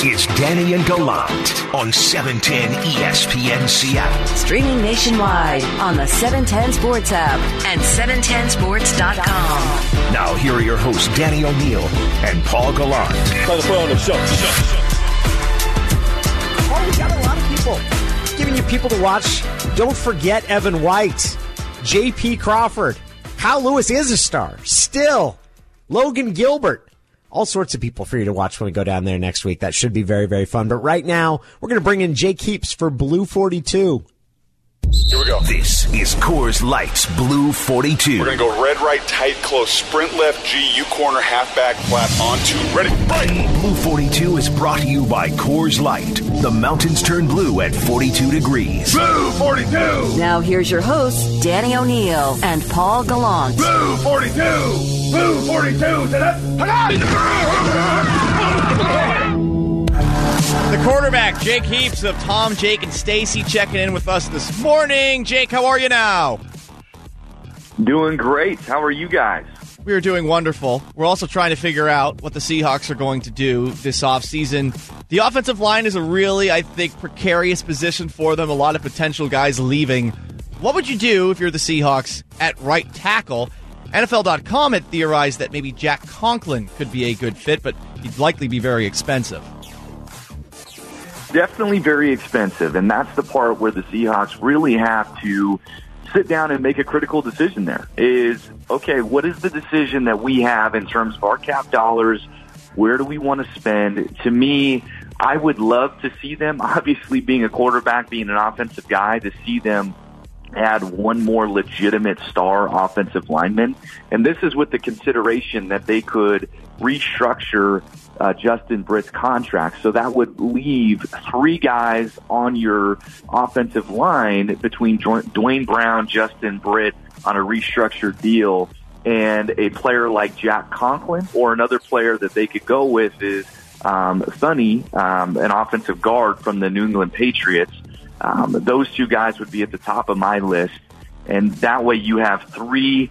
is Danny and Gallant on 710 ESPN Seattle. Streaming nationwide on the 710 Sports app and 710sports.com. Now here are your hosts, Danny O'Neill and Paul Gallant. Paul, we got a lot of people giving you people to watch. Don't forget Evan White, J.P. Crawford, Kyle Lewis is a star. Still, Logan Gilbert. All sorts of people for you to watch when we go down there next week. That should be very, very fun. But right now, we're going to bring in Jake Heaps for Blue 42. Here we go. This is Coors Light's Blue 42. We're going to go red, right, tight, close, sprint left, G, U corner, halfback, flat, on two. Ready, right. Blue 42 is brought to you by Coors Light. The mountains turn blue at 42 degrees. Blue 42. Now here's your hosts, Danny O'Neill and Paul Gallant. Blue 42. Blue 42. The quarterback, Jake Heaps of Tom, Jake, and Stacy checking in with us this morning. Jake, how are you now? Doing great. How are you guys? We are doing wonderful. We're also trying to figure out what the Seahawks are going to do this offseason. The offensive line is a really, I think, precarious position for them. A lot of potential guys leaving. What would you do if you're the Seahawks at right tackle? NFL.com had theorized that maybe Jack Conklin could be a good fit, but he'd likely be very expensive. Definitely very expensive, and that's the part where the Seahawks really have to sit down and make a critical decision there. Is, okay, what is the decision that we have in terms of our cap dollars? Where do we want to spend? To me, I would love to see them, obviously being a quarterback, being an offensive guy, to see them add one more legitimate star offensive lineman. And this is with the consideration that they could restructure Justin Britt's contract. So that would leave three guys on your offensive line between Dwayne Brown, Justin Britt on a restructured deal, and a player like Jack Conklin, or another player that they could go with is Sonny, an offensive guard from the New England Patriots. Those two guys would be at the top of my list. And that way you have three,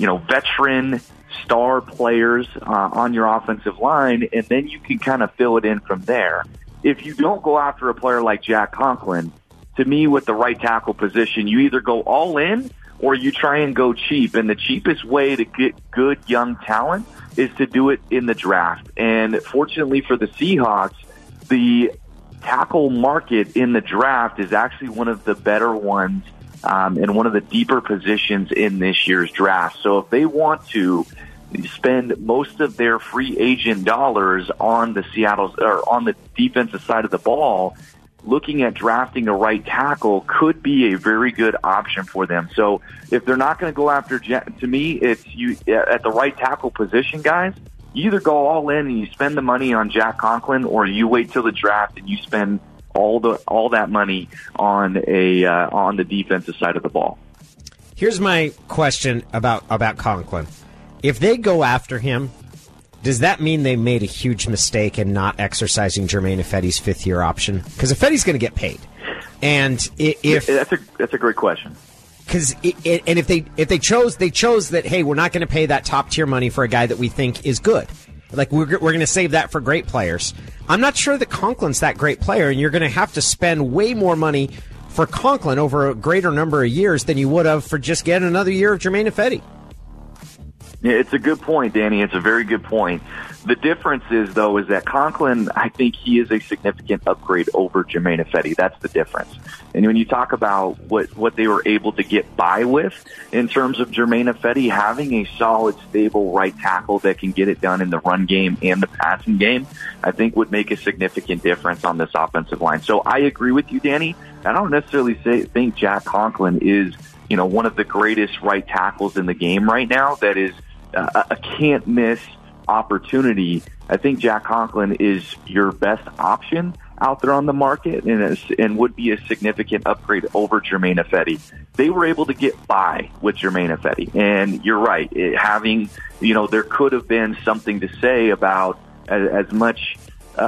veteran star players on your offensive line, and then you can kind of fill it in from there. If you don't go after a player like Jack Conklin, to me, with the right tackle position, you either go all in or you try and go cheap. And the cheapest way to get good young talent is to do it in the draft. And fortunately for the Seahawks, the tackle market in the draft is actually one of the better ones and one of the deeper positions in this year's draft. So if they want to spend most of their free agent dollars on the on the defensive side of the ball, looking at drafting a right tackle could be a very good option for them. So if they're not going to go after, to me, it's you at the right tackle position, guys. You either go all in and you spend the money on Jack Conklin, or you wait till the draft and you spend all that money on the defensive side of the ball. Here's my question about Conklin. If they go after him, does that mean they made a huge mistake in not exercising Germain Ifedi's fifth-year option? Because Ifedi's going to get paid, and that's a great question. Because if they chose that, hey, we're not going to pay that top tier money for a guy that we think is good. Like we're going to save that for great players. I'm not sure that Conklin's that great player, and you're going to have to spend way more money for Conklin over a greater number of years than you would have for just getting another year of Germain Ifedi. Yeah, it's a good point, Danny. It's a very good point. The difference is, though, is that Conklin, I think he is a significant upgrade over Germain Ifedi. That's the difference. And when you talk about what they were able to get by with in terms of Germain Ifedi, having a solid, stable right tackle that can get it done in the run game and the passing game, I think would make a significant difference on this offensive line. So I agree with you, Danny. I don't necessarily think Jack Conklin is, one of the greatest right tackles in the game right now. That is a can't-miss opportunity. I think Jack Conklin is your best option out there on the market and would be a significant upgrade over Germain Ifedi. They were able to get by with Germain Ifedi. And you're right, there could have been something to say about as much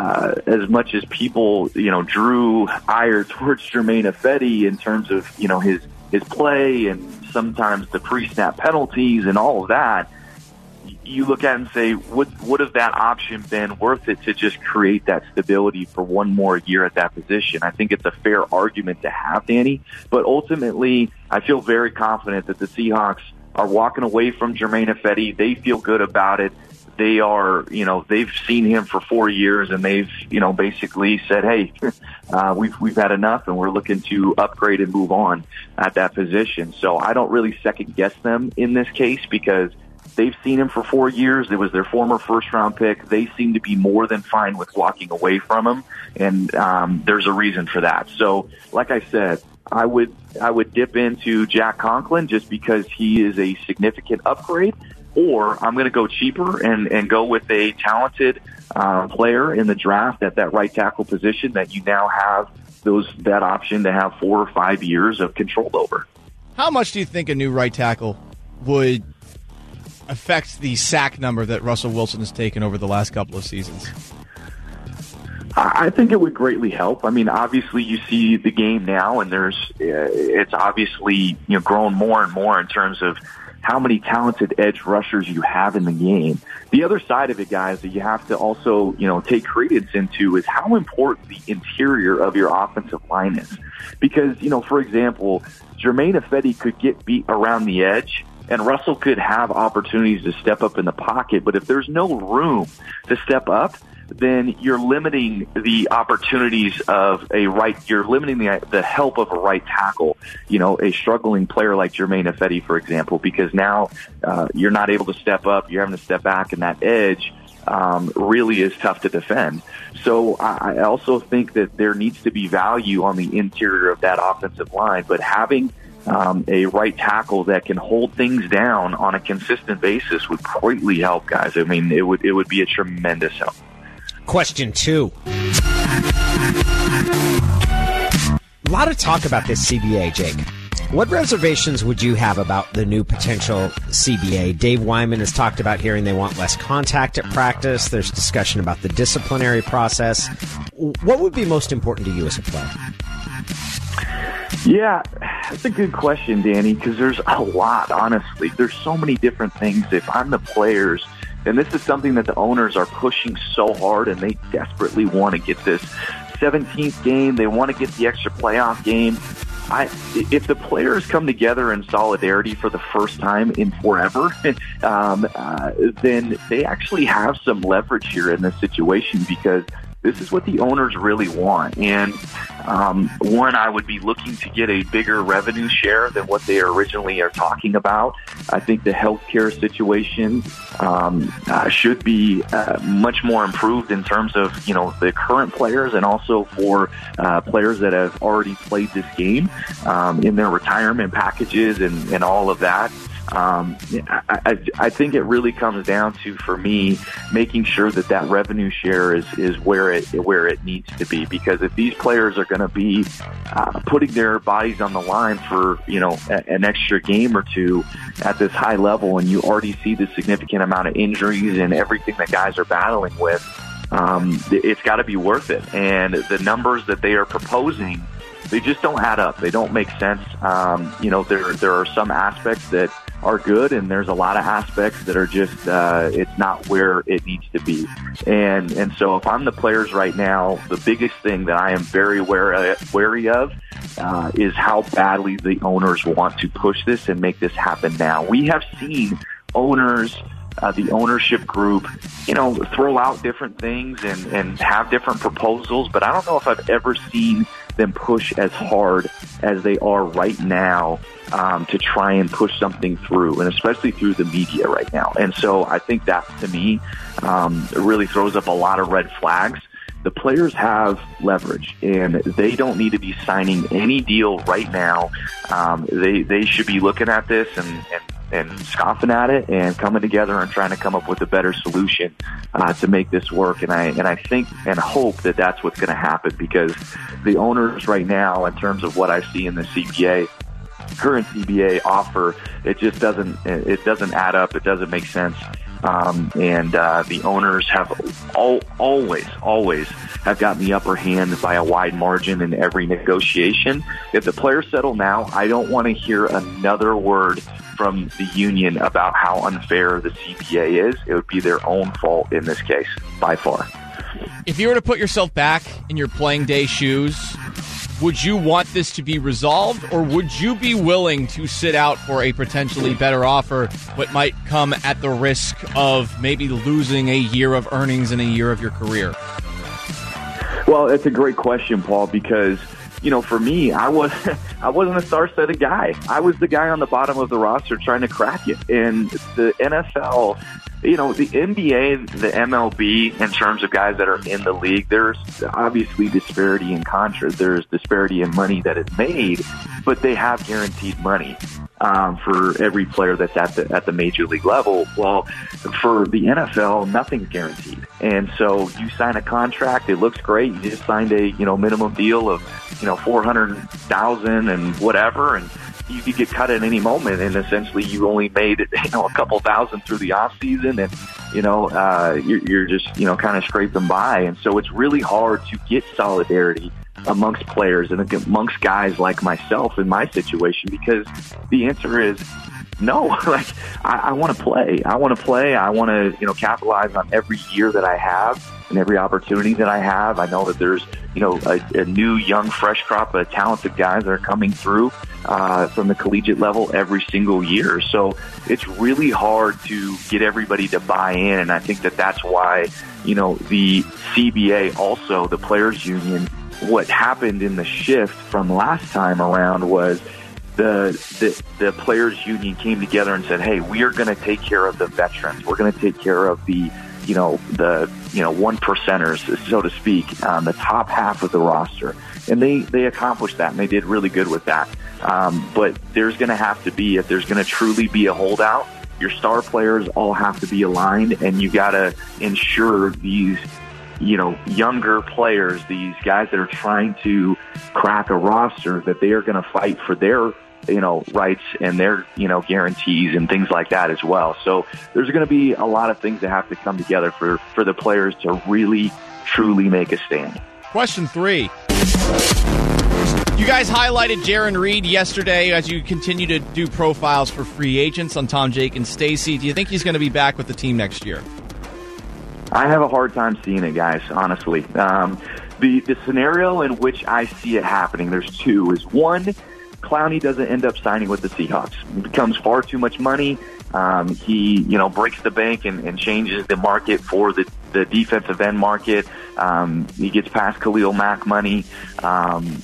as people, drew ire towards Germain Ifedi in terms of, his play and sometimes the pre-snap penalties and all of that. you look at it and say, would have that option been worth it to just create that stability for one more year at that position? I think it's a fair argument to have, Danny. But ultimately, I feel very confident that the Seahawks are walking away from Germain Ifedi. They feel good about it. They are, they've seen him for 4 years, and they've, basically said, hey, we've had enough, and we're looking to upgrade and move on at that position. So I don't really second guess them in this case because they've seen him for 4 years. It was their former first-round pick. They seem to be more than fine with walking away from him, and there's a reason for that. So, like I said, I would dip into Jack Conklin just because he is a significant upgrade. Or I'm going to go cheaper and go with a talented player in the draft at that right tackle position that you now have that option to have 4 or 5 years of control over. How much do you think a new right tackle would affect the sack number that Russell Wilson has taken over the last couple of seasons? I think it would greatly help. I mean, obviously you see the game now, and it's obviously grown more and more in terms of how many talented edge rushers you have in the game. The other side of it, guys, that you have to also, take credence into is how important the interior of your offensive line is. Because, for example, Germain Ifedi could get beat around the edge, and Russell could have opportunities to step up in the pocket. But if there's no room to step up, then you're limiting the opportunities of you're limiting the help of a right tackle, a struggling player like Germain Ifedi, for example, because now you're not able to step up, you're having to step back, and that edge really is tough to defend. So I also think that there needs to be value on the interior of that offensive line, but having a right tackle that can hold things down on a consistent basis would greatly help, guys. I mean, it would be a tremendous help. Question 2. A lot of talk about this CBA, Jake. What reservations would you have about the new potential CBA? Dave Wyman has talked about hearing they want less contact at practice. There's discussion about the disciplinary process. What would be most important to you as a player? Yeah, that's a good question, Danny, because there's a lot, honestly. There's so many different things. If I'm the players, and this is something that the owners are pushing so hard, and they desperately want to get this 17th game. They want to get the extra playoff game. If the players come together in solidarity for the first time in forever, then they actually have some leverage here in this situation because this is what the owners really want. And one, I would be looking to get a bigger revenue share than what they originally are talking about. I think the healthcare situation should be much more improved in terms of the current players and also for players that have already played this game in their retirement packages and all of that. I think it really comes down to, for me, making sure that revenue share is where it needs to be. Because if these players are going to be putting their bodies on the line for an extra game or two at this high level, and you already see the significant amount of injuries and everything that guys are battling with, it's got to be worth it. And the numbers that they are proposing, they just don't add up. They don't make sense. There are some aspects that are good, and there's a lot of aspects that are just it's not where it needs to be. And so if I'm the players right now, the biggest thing that I am very wary of is how badly the owners want to push this and make this happen now. We have seen owners, the ownership group, throw out different things and have different proposals, but I don't know if I've ever seen them push as hard as they are right now to try and push something through, and especially through the media right now. And so I think that, to me, it really throws up a lot of red flags. The players have leverage, and they don't need to be signing any deal right now. They should be looking at this and scoffing at it and coming together and trying to come up with a better solution to make this work. And I think and hope that that's what's going to happen, because the owners right now, in terms of what I see in the current CBA offer, it just doesn't add up. It doesn't make sense. and the owners have always have gotten the upper hand by a wide margin in every negotiation. If the players settle now, I don't want to hear another word from the union about how unfair the CBA is. It would be their own fault in this case, by far. If you were to put yourself back in your playing day shoes, would you want this to be resolved, or would you be willing to sit out for a potentially better offer, but might come at the risk of maybe losing a year of earnings and a year of your career? Well, it's a great question, Paul, because, for me, I wasn't a star-studded guy. I was the guy on the bottom of the roster trying to crack it. And the NFL, the NBA, the MLB, in terms of guys that are in the league, there's obviously disparity in contracts. There's disparity in money that is made, but they have guaranteed money for every player that's at the major league level. Well, for the NFL, nothing's guaranteed. And so you sign a contract, it looks great. You just signed a, minimum deal of, $400,000 and whatever, and you could get cut at any moment, and essentially you only made a couple thousand through the off season, and you're just kind of scraping by. And so it's really hard to get solidarity amongst players and amongst guys like myself in my situation, because the answer is no. Like, I want to play. I want to capitalize on every year that I have and every opportunity that I have. I know that there's a new young fresh crop of talented guys that are coming through from the collegiate level every single year. So it's really hard to get everybody to buy in, and I think that that's why the CBA, also the players union, what happened in the shift from last time around was the players union came together and said, hey, we are going to take care of the veterans. We're going to take care of the one percenters, so to speak, the top half of the roster. And they accomplished that, and they did really good with that. But there's going to have to be, if there's going to truly be a holdout, your star players all have to be aligned, and you got to ensure these younger players, these guys that are trying to crack a roster, that they are going to fight for their rights and their, guarantees and things like that as well. So there's going to be a lot of things that have to come together for the players to really, truly make a stand. Question 3. You guys highlighted Jarran Reed yesterday as you continue to do profiles for free agents on Tom, Jake, and Stacy. Do you think he's going to be back with the team next year? I have a hard time seeing it, guys, honestly. The scenario in which I see it happening, there's two, is one, Clowney doesn't end up signing with the Seahawks. It becomes far too much money. He, breaks the bank and changes the market for the defensive end market. He gets past Khalil Mack money, and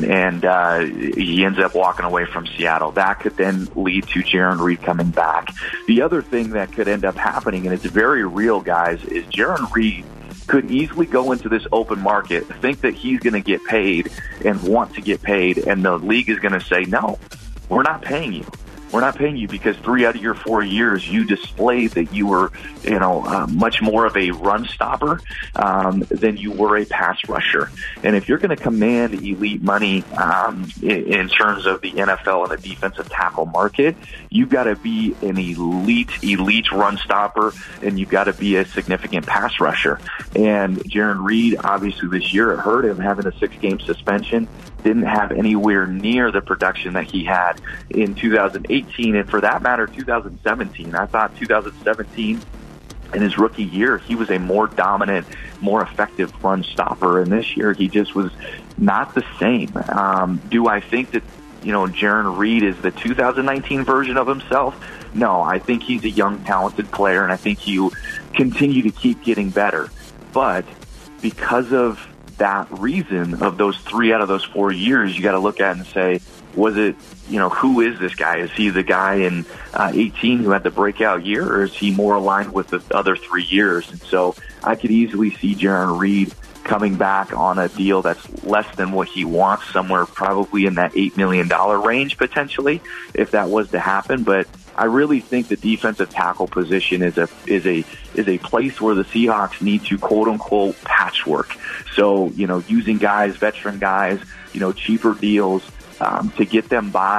he ends up walking away from Seattle. That could then lead to Jarran Reed coming back. The other thing that could end up happening, and it's very real, guys, is Jarran Reed could easily go into this open market, think that he's going to get paid and want to get paid, and the league is going to say, no, we're not paying you. We're not paying you because 3 out of your 4 years you displayed that you were, much more of a run stopper than you were a pass rusher. And if you're going to command elite money in terms of the NFL and the defensive tackle market, you've got to be an elite run stopper, and you've got to be a significant pass rusher. And Jarran Reed, obviously this year, it hurt him having a 6-game suspension. Didn't have anywhere near the production that he had in 2018, and for that matter, 2017. I thought 2017, in his rookie year, he was a more dominant, more effective run stopper, and this year he just was not the same. Do I think that Jarran Reed is the 2019 version of himself? No, I think he's a young, talented player, and I think he'll continue to keep getting better. But because of that reason, of those 3 out of those 4 years, you got to look at it and say, was it, who is this guy? Is he the guy in 18 who had the breakout year, or is he more aligned with the other 3 years? And so I could easily see Jarran Reed coming back on a deal that's less than what he wants, somewhere probably in that $8 million range potentially, if that was to happen. But I really think the defensive tackle position is a place where the Seahawks need to quote unquote patchwork. So, using guys, veteran guys, cheaper deals to get them by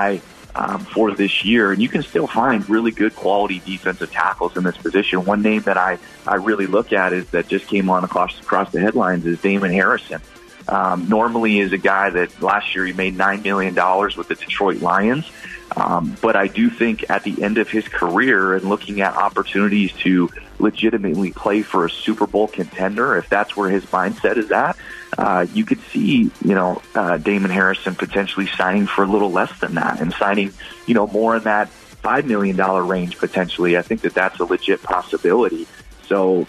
for this year, and you can still find really good quality defensive tackles in this position. One name that I really look at is that just came on across the headlines is Damon Harrison. Normally is a guy that last year he made $9 million with the Detroit Lions. But I do think at the end of his career and looking at opportunities to legitimately play for a Super Bowl contender, if that's where his mindset is at, you could see, Damon Harrison potentially signing for a little less than that and signing, more in that $5 million range potentially. I think that that's a legit possibility. So,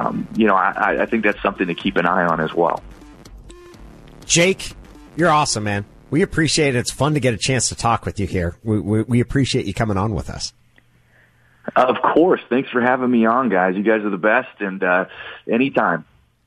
I think that's something to keep an eye on as well. Jake, you're awesome, man. We appreciate it. It's fun to get a chance to talk with you here. We appreciate you coming on with us. Of course. Thanks for having me on, guys. You guys are the best, and anytime.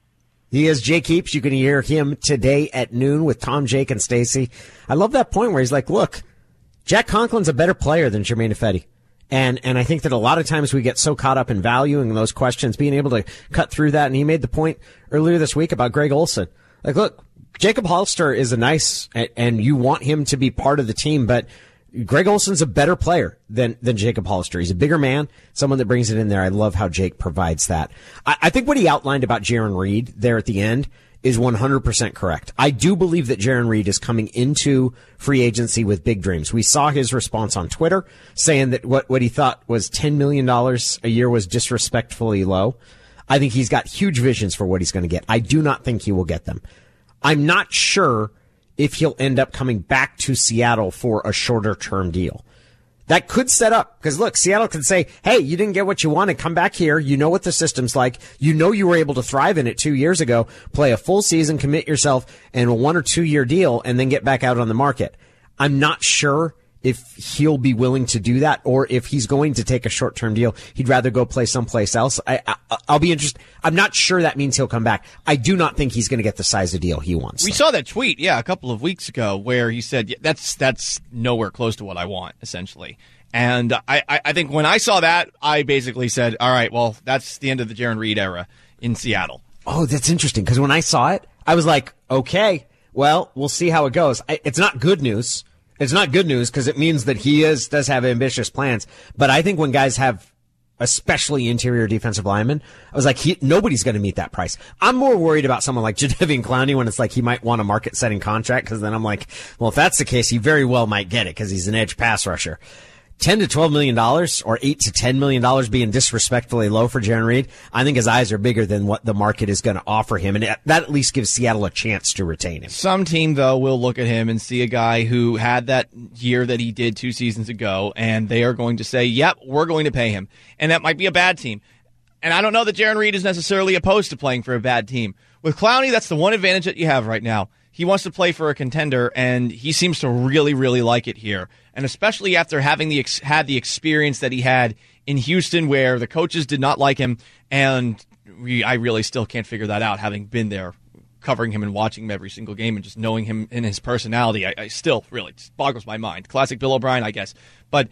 He is Jake Heaps. You can hear him today at noon with Tom, Jake, and Stacy. I love that point where he's like, look, Jack Conklin's a better player than Germain Ifedi. And I think that a lot of times we get so caught up in valuing those questions, being able to cut through that. And he made the point earlier this week about Greg Olsen. Like, look, Jacob Hollister is and you want him to be part of the team, but Greg Olsen's a better player than Jacob Hollister. He's a bigger man, someone that brings it in there. I love how Jake provides that. I think what he outlined about Jarran Reed there at the end is 100% correct. I do believe that Jarran Reed is coming into free agency with big dreams. We saw his response on Twitter saying that what he thought was $10 million a year was disrespectfully low. I think he's got huge visions for what he's going to get. I do not think he will get them. I'm not sure if he'll end up coming back to Seattle for a shorter term deal. That could set up, because look, Seattle can say, hey, you didn't get what you wanted, come back here. You know what the system's like. You know you were able to thrive in it 2 years ago. Play a full season, commit yourself in a 1 or 2 year deal, and then get back out on the market. I'm not sure if he'll be willing to do that, or if he's going to take a short-term deal. He'd rather go play someplace else. I'll be interested. I'm not sure that means he'll come back. I do not think he's going to get the size of deal he wants. We saw that tweet, a couple of weeks ago, where he said, that's nowhere close to what I want, essentially. And I think when I saw that, I basically said, all right, well, that's the end of the Jarran Reed era in Seattle. Oh, that's interesting, because when I saw it, I was like, okay, well, we'll see how it goes. It's not good news. It's not good news because it means that he does have ambitious plans. But I think when guys have, especially interior defensive linemen, I was like, nobody's going to meet that price. I'm more worried about someone like Jadeveon Clowney when it's like he might want a market-setting contract, because then I'm like, well, if that's the case, he very well might get it because he's an edge pass rusher. $10 to $12 million or $8 to $10 million being disrespectfully low for Jarran Reed, I think his eyes are bigger than what the market is going to offer him, and that at least gives Seattle a chance to retain him. Some team, though, will look at him and see a guy who had that year that he did 2 seasons ago, and they are going to say, yep, we're going to pay him. And that might be a bad team. And I don't know that Jarran Reed is necessarily opposed to playing for a bad team. With Clowney, that's the one advantage that you have right now. He wants to play for a contender, and he seems to really, really like it here. And especially after having had the experience that he had in Houston, where the coaches did not like him, and I really still can't figure that out, having been there, covering him and watching him every single game and just knowing him and his personality. I still really just boggles my mind. Classic Bill O'Brien, I guess. But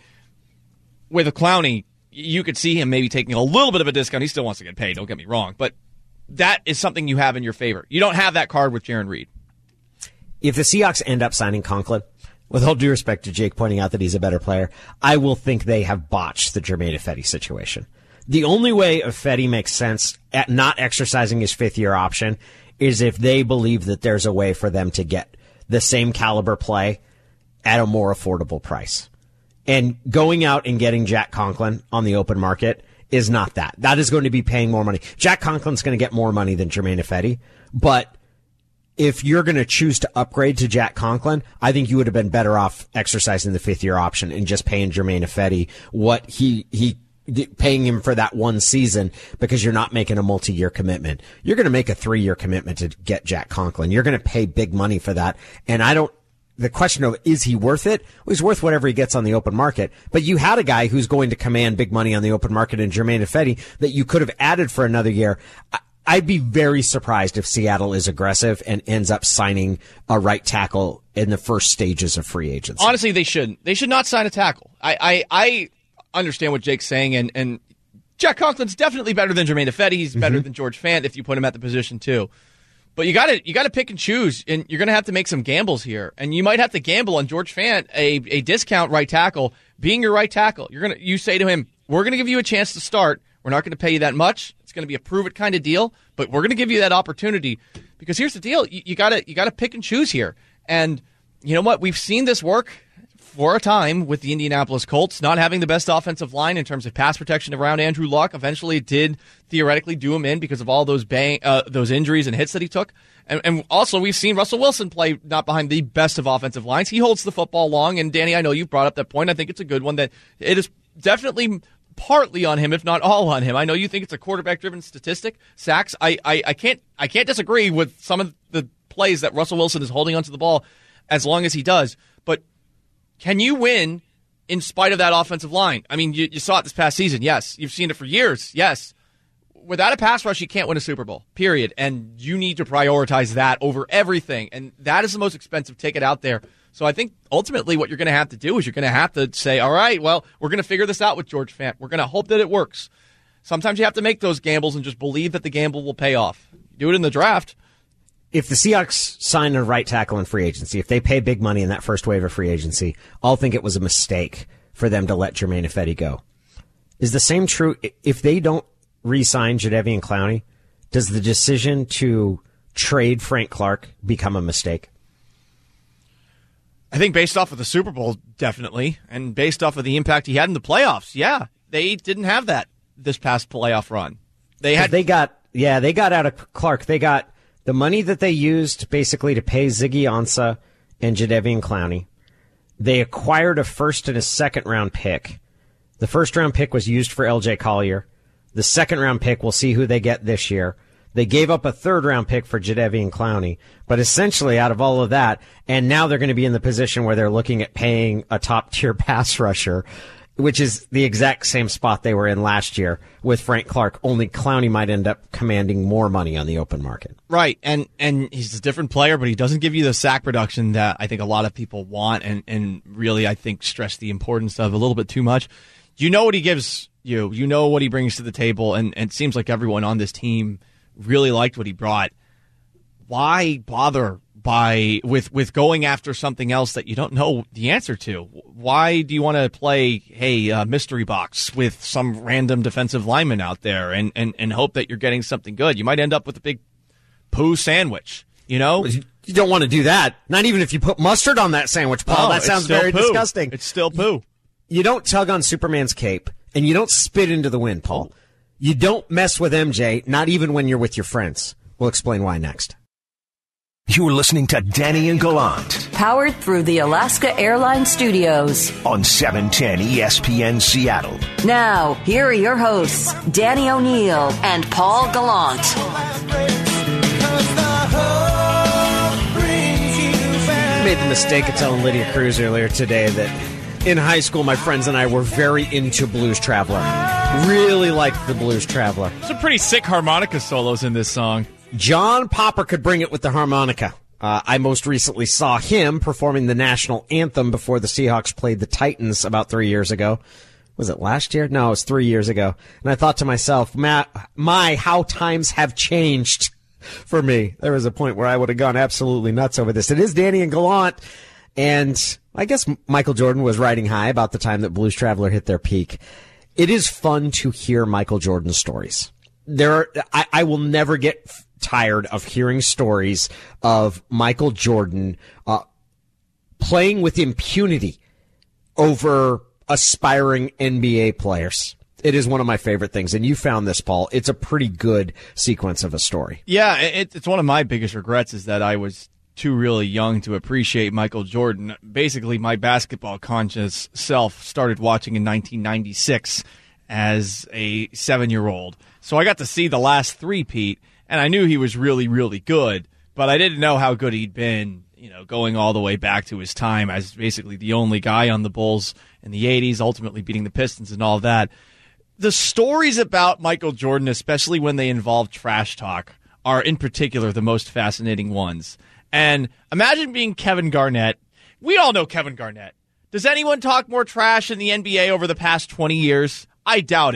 with a Clowney, you could see him maybe taking a little bit of a discount. He still wants to get paid, don't get me wrong. But that is something you have in your favor. You don't have that card with Jarran Reed. If the Seahawks end up signing Conklin, with all due respect to Jake pointing out that he's a better player, I will think they have botched the Germain Ifedi situation. The only way Ifedi makes sense at not exercising his 5th-year option is if they believe that there's a way for them to get the same caliber play at a more affordable price. And going out and getting Jack Conklin on the open market is not that. That is going to be paying more money. Jack Conklin's going to get more money than Germain Ifedi, but if you're going to choose to upgrade to Jack Conklin, I think you would have been better off exercising the 5th-year option and just paying Germain Ifedi what he paying him for that 1 season, because you're not making a multi-year commitment. You're going to make a 3-year commitment to get Jack Conklin. You're going to pay big money for that. And the question of, is he worth it? Well, he's worth whatever he gets on the open market. But you had a guy who's going to command big money on the open market in Germain Ifedi that you could have added for another year. I'd be very surprised if Seattle is aggressive and ends up signing a right tackle in the first stages of free agency. Honestly, they shouldn't. They should not sign a tackle. I understand what Jake's saying, and Jack Conklin's definitely better than Germain Ifedi. He's better than George Fant if you put him at the position too. But you got to pick and choose, and you're going to have to make some gambles here. And you might have to gamble on George Fant, a discount right tackle, being your right tackle. You say to him, we're going to give you a chance to start. We're not going to pay you that much. It's going to be a prove-it kind of deal, but we're going to give you that opportunity. Because here's the deal. You got to pick and choose here. And you know what? We've seen this work for a time with the Indianapolis Colts not having the best offensive line in terms of pass protection around Andrew Luck. Eventually, it did theoretically do him in because of all those injuries and hits that he took. And also, we've seen Russell Wilson play not behind the best of offensive lines. He holds the football long. And Danny, I know you've brought up that point. I think it's a good one that it is definitely partly on him, if not all on him. I know you think it's a quarterback-driven statistic, sacks. I can't disagree with some of the plays that Russell Wilson is holding onto the ball as long as he does. But can you win in spite of that offensive line? I mean, you saw it this past season. Yes. You've seen it for years. Yes. Without a pass rush, you can't win a Super Bowl, period. And you need to prioritize that over everything. And that is the most expensive ticket out there. So I think ultimately what you're going to have to do is you're going to have to say, all right, well, we're going to figure this out with George Fant. We're going to hope that it works. Sometimes you have to make those gambles and just believe that the gamble will pay off. Do it in the draft. If the Seahawks sign a right tackle in free agency, if they pay big money in that first wave of free agency, I'll think it was a mistake for them to let Jermaine Ifedi go. Is the same true if they don't re-sign Jadeveon Clowney? Does the decision to trade Frank Clark become a mistake? I think based off of the Super Bowl, definitely, and based off of the impact he had in the playoffs, yeah, they didn't have that this past playoff run. They got out of Clark. They got the money that they used basically to pay Ziggy Ansah and Jadeveon Clowney. They acquired a first and a second round pick. The first round pick was used for LJ Collier. The second round pick, we'll see who they get this year. They gave up a third round pick for Jadeveon Clowney, but essentially out of all of that, and now they're going to be in the position where they're looking at paying a top tier pass rusher, which is the exact same spot they were in last year with Frank Clark, only Clowney might end up commanding more money on the open market. Right, and he's a different player, but he doesn't give you the sack production that I think a lot of people want and really, I think, stress the importance of a little bit too much. You know what he gives you. You know what he brings to the table, and it seems like everyone on this team really liked what he brought. Why bother with going after something else that you don't know the answer to? Why do you want to play, mystery box with some random defensive lineman out there and hope that you're getting something good? You might end up with a big poo sandwich, you know? You don't want to do that. Not even if you put mustard on that sandwich, Paul. That sounds very disgusting. It's still poo. You don't tug on Superman's cape, and you don't spit into the wind, Paul. You don't mess with MJ, not even when you're with your friends. We'll explain why next. You're listening to Danny and Gallant. Powered through the Alaska Airlines Studios. On 710 ESPN Seattle. Now, here are your hosts, Danny O'Neill and Paul Gallant. I made the mistake of telling Lydia Cruz earlier today that in high school, my friends and I were very into Blues Traveler. Really liked the Blues Traveler. Some pretty sick harmonica solos in this song. John Popper could bring it with the harmonica. I most recently saw him performing the national anthem before the Seahawks played the Titans about 3 years ago. Was it last year? No, it was 3 years ago. And I thought to myself, how times have changed for me. There was a point where I would have gone absolutely nuts over this. It is Danny and Gallant. And I guess Michael Jordan was riding high about the time that Blues Traveler hit their peak. It is fun to hear Michael Jordan stories. I will never get tired of hearing stories of Michael Jordan playing with impunity over aspiring NBA players. It is one of my favorite things, and you found this, Paul. It's a pretty good sequence of a story. Yeah, it's one of my biggest regrets is that I was too really young to appreciate Michael Jordan. Basically, my basketball conscious self started watching in 1996 as a 7-year-old. So I got to see the last three-peat, and I knew he was really, really good, but I didn't know how good he'd been, going all the way back to his time as basically the only guy on the Bulls in the 80s, ultimately beating the Pistons and all that. The stories about Michael Jordan, especially when they involve trash talk, are in particular the most fascinating ones. And imagine being Kevin Garnett. We all know Kevin Garnett. Does anyone talk more trash in the NBA over the past 20 years? I doubt it.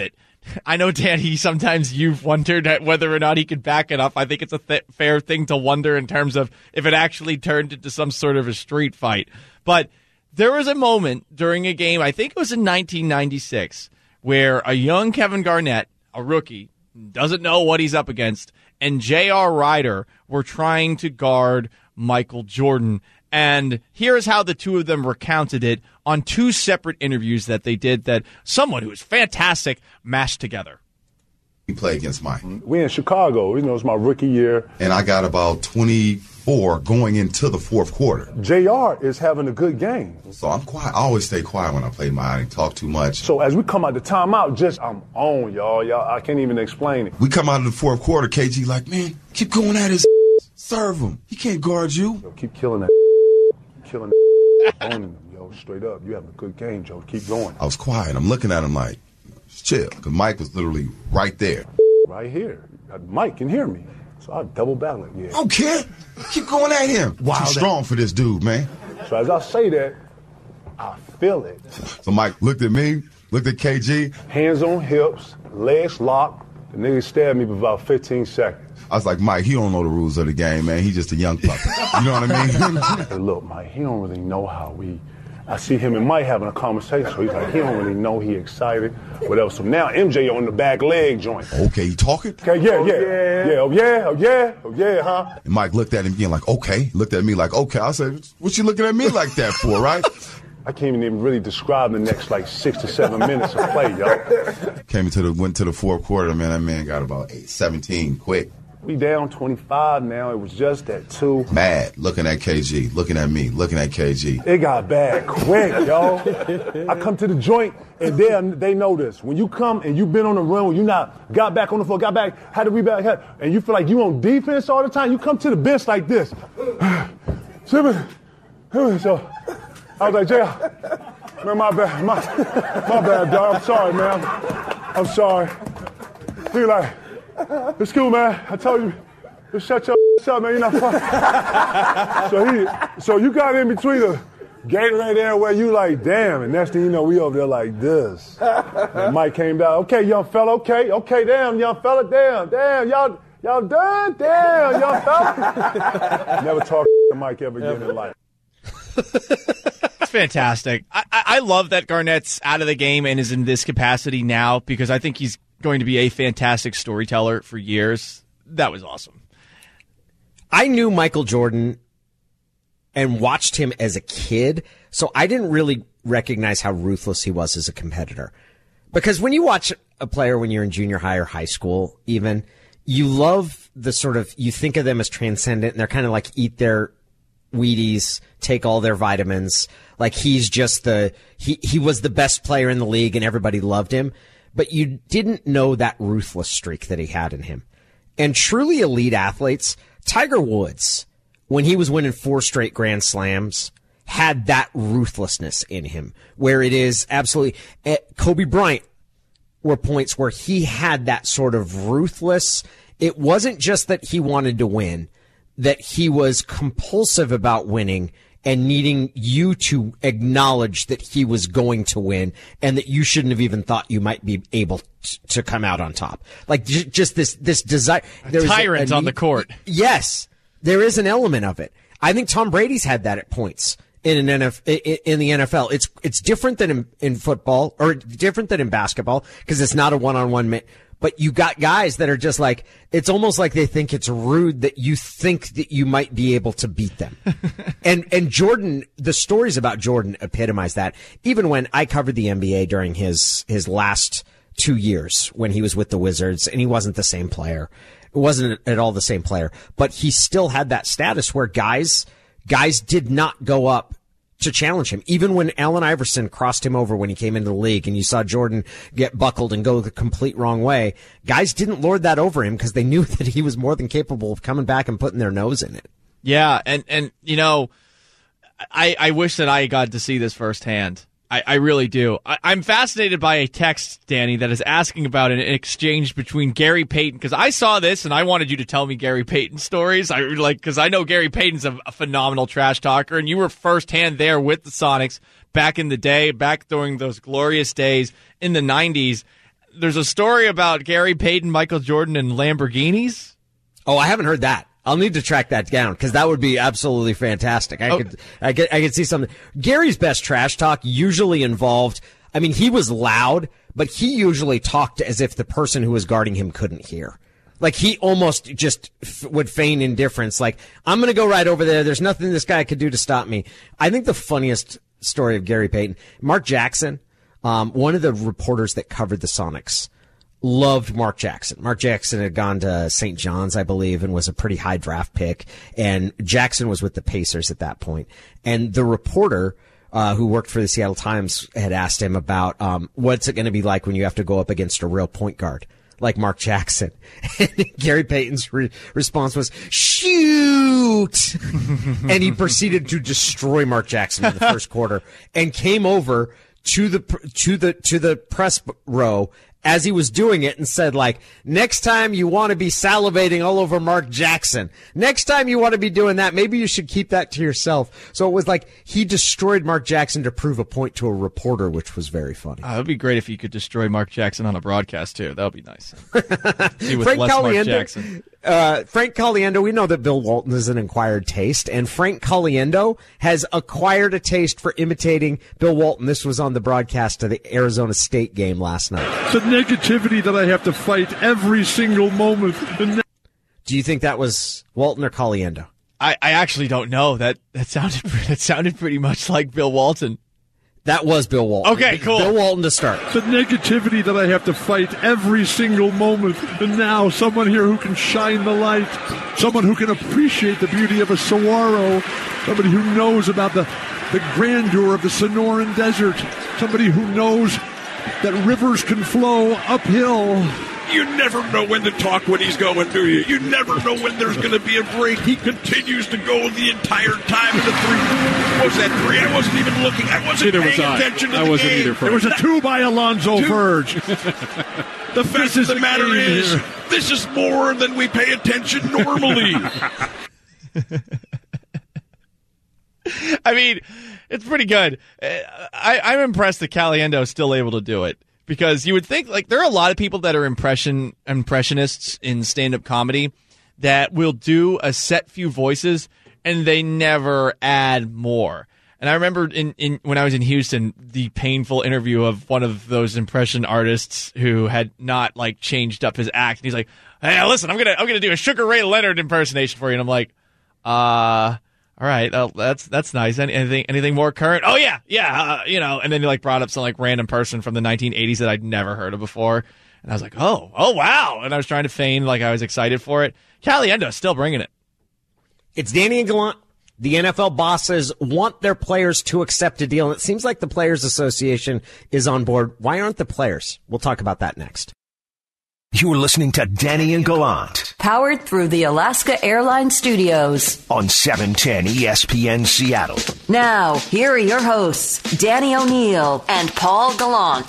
I know, Danny, sometimes you've wondered at whether or not he could back it up. I think it's a fair thing to wonder in terms of if it actually turned into some sort of a street fight. But there was a moment during a game, I think it was in 1996, where a young Kevin Garnett, a rookie, doesn't know what he's up against, and J.R. Rider were trying to guard Michael Jordan. And here's how the two of them recounted it on two separate interviews that they did that someone who is fantastic mashed together. We play against Mike. We in Chicago. It's my rookie year. And I got about 24 going into the fourth quarter. JR is having a good game. So I'm quiet. I always stay quiet when I play Mike. I didn't talk too much. So as we come out the timeout, I'm on, y'all. I can't even explain it. We come out of the fourth quarter, KG like, man, keep going at his serve him. He can't guard you. Yo, keep killing that. Killing that. Owning them, yo, straight up. You having a good game, Joe. Keep going. I was quiet. I'm looking at him like, chill, because Mike was literally right there. Right here. Mike can hear me. So I double back like, yeah. I don't care. Keep going at him. Wow, too strong for this dude, man. So as I say that, I feel it. So Mike looked at me, looked at KG. Hands on hips, legs locked. The nigga stabbed me for about 15 seconds. I was like, Mike, he don't know the rules of the game, man. He's just a young puppy. You know what I mean? Hey, look, Mike, he don't really know how we... I see him and Mike having a conversation, so he's like, he don't really know, he excited, whatever. So now MJ on the back leg joint. Okay, you talking? Okay, yeah, huh? And Mike looked at him again like, okay. Looked at me like, okay. I said, what you looking at me like that for, right? I can't even really describe the next, 6 to 7 minutes of play, y'all. Went to the fourth quarter, man. That man got about 17 quick. We down 25 now. It was just at 2. Mad, looking at KG, looking at me, looking at KG. It got bad quick, y'all. I come to the joint, and they know this. When you come and you've been on the run, when you not got back on the floor, got back, had to rebound, and you feel like you on defense all the time, you come to the bench like this. So I was like, Jay, man, my bad, dog. I'm sorry, man. I'm sorry. He like, it's cool, man. I told you, just shut your up, man. You're not fucking. So you got in between the Gatorade there where you like, damn, and next thing you know, we over there like this. And Mike came down. Okay, young fella. Okay, damn, young fella. Damn, y'all done? Damn, young fella. Never talk to Mike ever again in life. It's fantastic. I love that Garnett's out of the game and is in this capacity now because I think he's going to be a fantastic storyteller for years. That was awesome. I knew Michael Jordan and watched him as a kid, so I didn't really recognize how ruthless he was as a competitor. Because when you watch a player when you're in junior high or high school even, you love the sort of, you think of them as transcendent, and they're kind of like eat their Wheaties, take all their vitamins. Like he's just he was the best player in the league and everybody loved him. But you didn't know that ruthless streak that he had in him. And truly elite athletes, Tiger Woods, when he was winning 4 straight Grand Slams, had that ruthlessness in him, where it is absolutely Kobe Bryant were points where he had that sort of ruthless. It wasn't just that he wanted to win, that he was compulsive about winning and needing you to acknowledge that he was going to win and that you shouldn't have even thought you might be able to come out on top. Like just this desire. Tyrant on the court. Yes, there is an element of it. I think Tom Brady's had that at points in the NFL. It's different than in football or different than in basketball because it's not a one-on-one. But you got guys that are just like, it's almost like they think it's rude that you think that you might be able to beat them. and Jordan, the stories about Jordan epitomize that. Even when I covered the NBA during his last 2 years when he was with the Wizards and he wasn't the same player. It wasn't at all the same player, but he still had that status where guys did not go up to challenge him. Even when Allen Iverson crossed him over when he came into the league and you saw Jordan get buckled and go the complete wrong way, guys didn't lord that over him because they knew that he was more than capable of coming back and putting their nose in it. Yeah, and you know, I wish that I got to see this firsthand. I really do. I'm fascinated by a text, Danny, that is asking about an exchange between Gary Payton, because I saw this and I wanted you to tell me Gary Payton stories. Because I know Gary Payton's a phenomenal trash talker, and you were firsthand there with the Sonics back in the day, back during those glorious days in the 90s. there's a story about Gary Payton, Michael Jordan, and Lamborghinis. Oh, I haven't heard that. I'll need to track that down because that would be absolutely fantastic. I could see something. Gary's best trash talk usually involved, I mean, he was loud, but he usually talked as if the person who was guarding him couldn't hear. Like, he almost just would feign indifference. Like, I'm going to go right over there. There's nothing this guy could do to stop me. I think the funniest story of Gary Payton, Mark Jackson, one of the reporters that covered the Sonics, loved Mark Jackson. Mark Jackson had gone to St. John's, I believe, and was a pretty high draft pick. And Jackson was with the Pacers at that point. And the reporter who worked for the Seattle Times had asked him about what's it going to be like when you have to go up against a real point guard like Mark Jackson. And Gary Payton's response was, shoot! And he proceeded to destroy Mark Jackson in the first quarter and came over to the press row as he was doing it and said, like, next time you want to be salivating all over Mark Jackson, next time you want to be doing that, maybe you should keep that to yourself. So it was like he destroyed Mark Jackson to prove a point to a reporter, which was very funny. It would be great if you could destroy Mark Jackson on a broadcast, too. That would be nice. Frank Caliendo, we know that Bill Walton is an acquired taste, and Frank Caliendo has acquired a taste for imitating Bill Walton. This was on the broadcast of the Arizona State game last night. The negativity that I have to fight every single moment. Do you think that was Walton or Caliendo? I actually don't know. That sounded pretty much like Bill Walton. That was Bill Walton. Okay, cool. Bill Walton to start. The negativity that I have to fight every single moment. And now someone here who can shine the light. Someone who can appreciate the beauty of a saguaro. Somebody who knows about the grandeur of the Sonoran Desert. Somebody who knows that rivers can flow uphill. You never know when to talk when he's going, do you? You never know when there's going to be a break. He continues to go the entire time in the three. What was that three? I wasn't even looking. I wasn't paying attention to the game. I wasn't either. There was a two by Alonzo Verge. The fact of the matter is, this is more than we pay attention normally. I mean, it's pretty good. I'm impressed that Caliendo is still able to do it, because you would think, like, there are a lot of people that are impressionists in stand-up comedy that will do a set few voices and they never add more. And I remember when I was in Houston, the painful interview of one of those impression artists who had not, like, changed up his act. And he's like, "Hey, listen, I'm gonna do a Sugar Ray Leonard impersonation for you." And I'm like, all right, that's nice. Anything more current? Oh yeah, And then he, like, brought up some, like, random person from the 1980s that I'd never heard of before, and I was like, oh wow. And I was trying to feign like I was excited for it. Caliendo's still bringing it. It's Danny and Gallant. The NFL bosses want their players to accept a deal, and it seems like the Players Association is on board. Why aren't the players? We'll talk about that next. You're listening to Danny and Gallant. Powered through the Alaska Airlines Studios. On 710 ESPN Seattle. Now, here are your hosts, Danny O'Neill and Paul Gallant.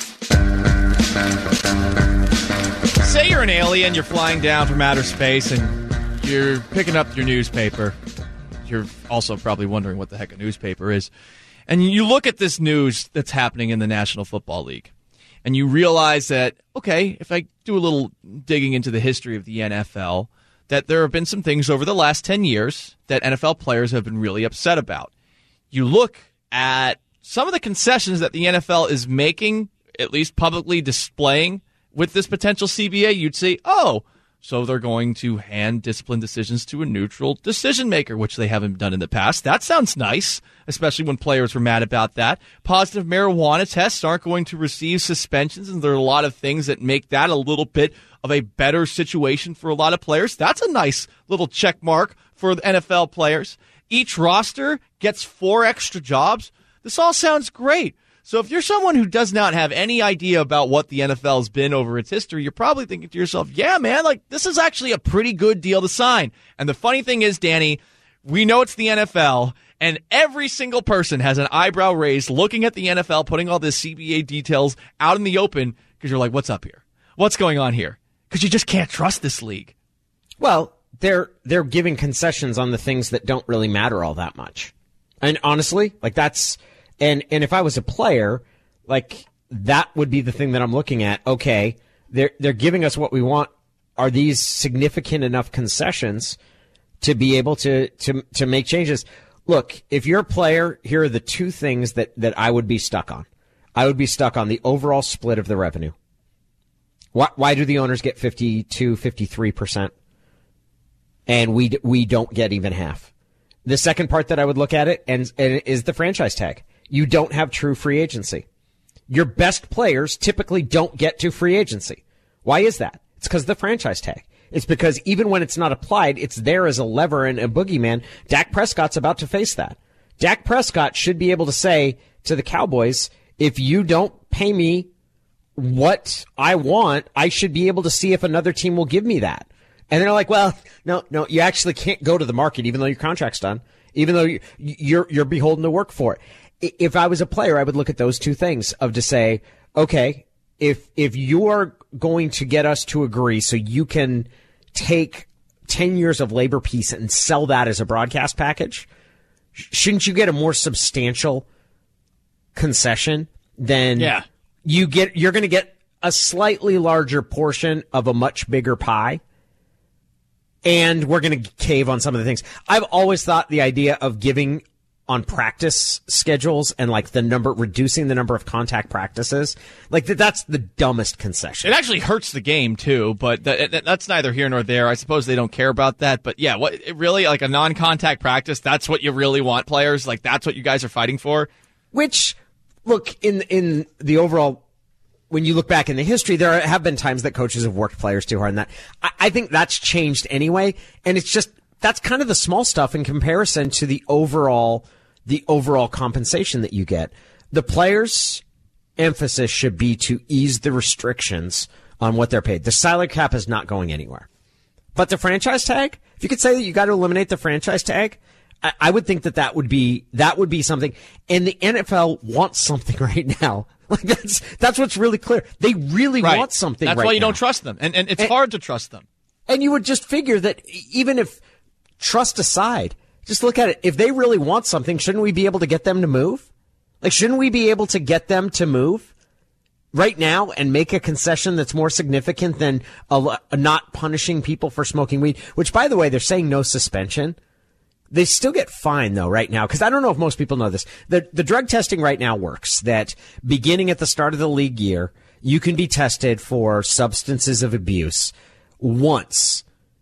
Say you're an alien, you're flying down from outer space, and you're picking up your newspaper. You're also probably wondering what the heck a newspaper is. And you look at this news that's happening in the National Football League. And you realize that, okay, if I do a little digging into the history of the NFL, that there have been some things over the last 10 years that NFL players have been really upset about. You look at some of the concessions that the NFL is making, at least publicly displaying with this potential CBA, you'd say, oh, so they're going to hand discipline decisions to a neutral decision maker, which they haven't done in the past. That sounds nice, especially when players were mad about that. Positive marijuana tests aren't going to receive suspensions, and there are a lot of things that make that a little bit of a better situation for a lot of players. That's a nice little check mark for the NFL players. Each roster gets 4 extra jobs. This all sounds great. So if you're someone who does not have any idea about what the NFL has been over its history, you're probably thinking to yourself, yeah, man, like, this is actually a pretty good deal to sign. And the funny thing is, Danny, we know it's the NFL, and every single person has an eyebrow raised looking at the NFL, putting all this CBA details out in the open, because you're like, what's up here? What's going on here? Because you just can't trust this league. Well, they're giving concessions on the things that don't really matter all that much. And honestly, like, that's... And if I was a player, like, that would be the thing that I'm looking at. Okay, they're giving us what we want. Are these significant enough concessions to be able to make changes? Look, if you're a player, here are the two things that I would be stuck on. I would be stuck on the overall split of the revenue. Why do the owners get 52, 53%? And we don't get even half. The second part that I would look at it and is the franchise tag. You don't have true free agency. Your best players typically don't get to free agency. Why is that? It's because of the franchise tag. It's because even when it's not applied, it's there as a lever and a boogeyman. Dak Prescott's about to face that. Dak Prescott should be able to say to the Cowboys, if you don't pay me what I want, I should be able to see if another team will give me that. And they're like, well, no, you actually can't go to the market even though your contract's done, even though you're beholden to work for it. If I was a player, I would look at those two things of to say, okay, if you are going to get us to agree so you can take 10 years of labor peace and sell that as a broadcast package, shouldn't you get a more substantial concession than you're going to get a slightly larger portion of a much bigger pie? And we're going to cave on some of the things. I've always thought the idea of giving on practice schedules and like reducing the number of contact practices, like that's the dumbest concession. It actually hurts the game too, but that's neither here nor there. I suppose they don't care about that, but yeah, really like a non-contact practice, that's what you really want, players? Like that's what you guys are fighting for? Which, look, in the overall, when you look back in the history, there have been times that coaches have worked players too hard, and that I think that's changed anyway. And it's just that's kind of the small stuff in comparison to the overall compensation that you get. The players' emphasis should be to ease the restrictions on what they're paid. The salary cap is not going anywhere, but the franchise tag. If you could say that you got to eliminate the franchise tag, I would think that would be something. And the NFL wants something right now. Like that's what's really clear. They really want something right now. That's why you don't trust them. And it's hard to trust them. And you would just figure that even if trust aside, just look at it. If they really want something, shouldn't we be able to get them to move? Like, shouldn't we be able to get them to move right now and make a concession that's more significant than not punishing people for smoking weed? Which, by the way, they're saying no suspension. They still get fined, though, right now, because I don't know if most people know this. The drug testing right now works that beginning at the start of the league year, you can be tested for substances of abuse once.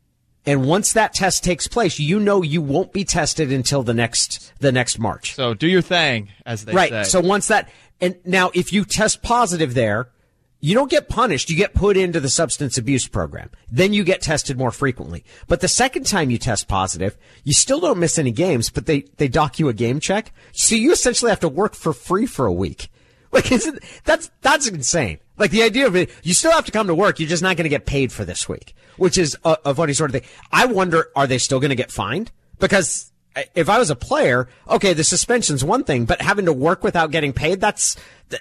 And once that test takes place, you know you won't be tested until the next March. So do your thing, as they say. Right. So once that, and now if you test positive there, you don't get punished. You get put into the substance abuse program. Then you get tested more frequently. But the second time you test positive, you still don't miss any games, but they dock you a game check. So you essentially have to work for free for a week. Like, that's insane. Like, the idea of it, you still have to come to work. You're just not going to get paid for this week, which is a funny sort of thing. I wonder, are they still going to get fined? Because if I was a player, okay, the suspension's one thing, but having to work without getting paid, that's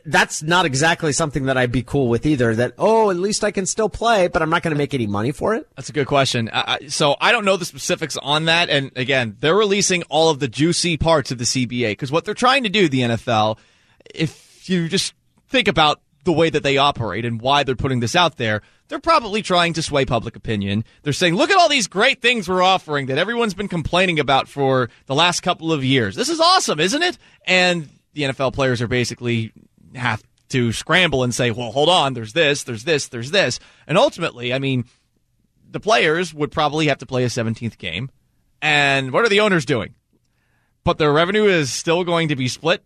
not exactly something that I'd be cool with either. That, at least I can still play, but I'm not going to make any money for it. That's a good question. So I don't know the specifics on that. And again, they're releasing all of the juicy parts of the CBA because what they're trying to do, the NFL, if you just think about the way that they operate and why they're putting this out there, they're probably trying to sway public opinion. They're saying, look at all these great things we're offering that everyone's been complaining about for the last couple of years. This is awesome, isn't it? And the NFL players are basically have to scramble and say, well, hold on, there's this, there's this, there's this. And ultimately, I mean, the players would probably have to play a 17th game. And what are the owners doing? But their revenue is still going to be split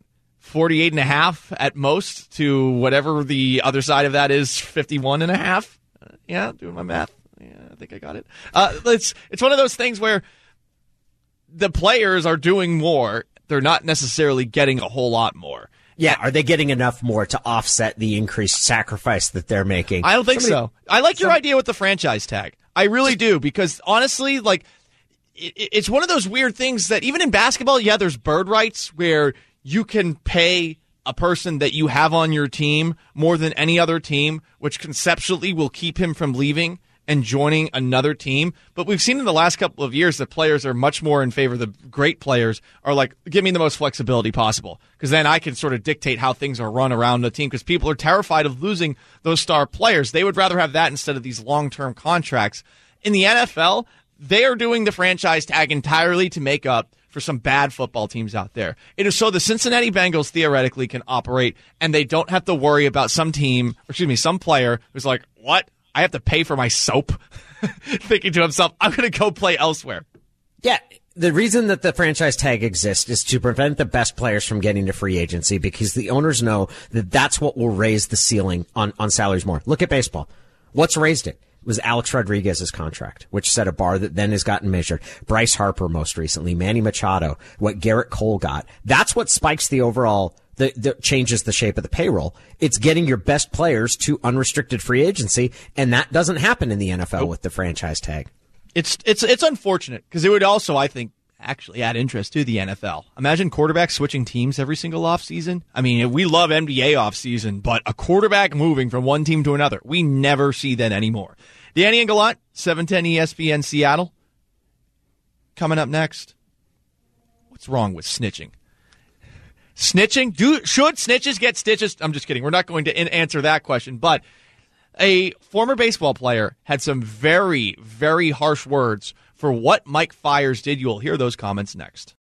48.5 at most to whatever the other side of that is, 51.5. Yeah, doing my math. Yeah, I think I got it. It's one of those things where the players are doing more. They're not necessarily getting a whole lot more. Yeah, are they getting enough more to offset the increased sacrifice that they're making? I don't think so. I like your idea with the franchise tag. I really do, because honestly, like, it's one of those weird things that even in basketball, yeah, there's bird rights where you can pay a person that you have on your team more than any other team, which conceptually will keep him from leaving and joining another team. But we've seen in the last couple of years that players are much more in favor. The great players are like, give me the most flexibility possible, because then I can sort of dictate how things are run around the team, because people are terrified of losing those star players. They would rather have that instead of these long-term contracts. In the NFL, they are doing the franchise tag entirely to make up for some bad football teams out there. It is so the Cincinnati Bengals theoretically can operate, and they don't have to worry about some player who's like, what? I have to pay for my soap? Thinking to himself, I'm going to go play elsewhere. Yeah, the reason that the franchise tag exists is to prevent the best players from getting to free agency, because the owners know that that's what will raise the ceiling on salaries more. Look at baseball. What's raised it? It was Alex Rodriguez's contract, which set a bar that then has gotten measured. Bryce Harper most recently, Manny Machado, what Garrett Cole got. That's what spikes the overall, changes the shape of the payroll. It's getting your best players to unrestricted free agency, and that doesn't happen in the NFL with the franchise tag. It's unfortunate, because it would also, I think, actually add interest to the NFL. Imagine quarterbacks switching teams every single offseason. I mean, we love NBA offseason, but a quarterback moving from one team to another, we never see that anymore. Danny and Gallant, 710 ESPN Seattle. Coming up next, what's wrong with snitching? Snitching? Should snitches get stitches? I'm just kidding. We're not going to answer that question, but a former baseball player had some very, very harsh words for what Mike Fiers did. You'll hear those comments next.